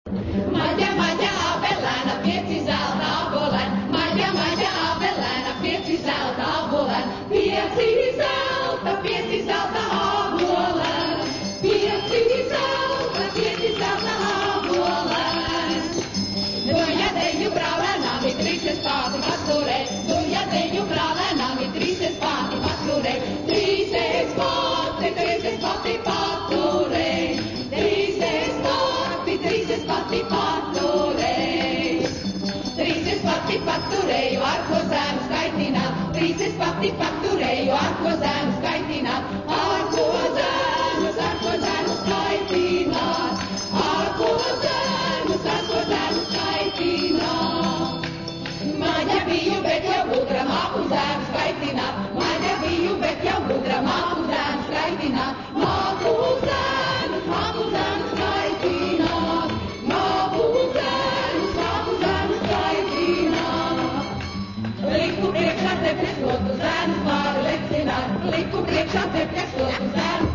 Maģa, maģa, abelēna, 5 zelta abulēni. Maģa, maģa, abelēna, 5 zelta abulēni. 5 zelta, 5 zelta abulēni. 5 zelta, 5 zelta abulēni. Duja deju brālēnām, 3 spāti paturē. Duja deju brālēnām, 3 spāti paturē. 3 spāti, 3 spāti paturē. 3 spāti paturēju. 3 spāti paturēju, ar ko zēnu skaitināt. 3 spāti paturēju, ar ko zēnu skaitināt. Ar ko zēnu skaitināt. Ar ko zēnu skaitināt. Maģa biju, bet jau gudra māku zēnu skaitināt. Maģa biju, bet jau gudra māku zēnu skaitināt. Māku zēnu skaitināt. Māku zēnu skaitināt. Liku priekšā te priekšlotu zēnu pāri lecināt. Liku priekšā te priekšlotu zēnu